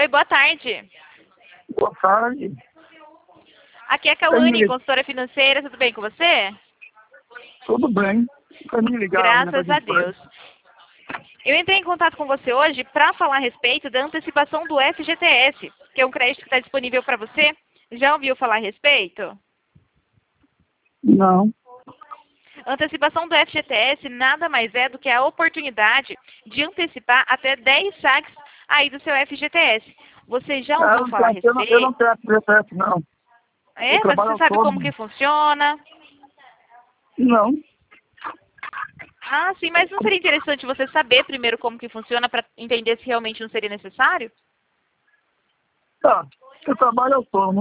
Oi, boa tarde. Boa tarde. Aqui é a Cauane, consultora financeira. Tudo bem com você? Tudo bem. Pra me ligar, Graças a Deus. Eu entrei em contato com você hoje para falar a respeito da antecipação do FGTS, que é um crédito que está disponível para você. Já ouviu falar a respeito? Não. Antecipação do FGTS nada mais é do que a oportunidade de antecipar até 10 saques aí do seu FGTS. Você já ouviu falar a respeito? Eu não tenho FGTS, não. É, mas você sabe como que funciona? Não. Ah, sim, mas não seria interessante você saber primeiro como que funciona para entender se realmente não seria necessário? Tá. Eu trabalho autônomo.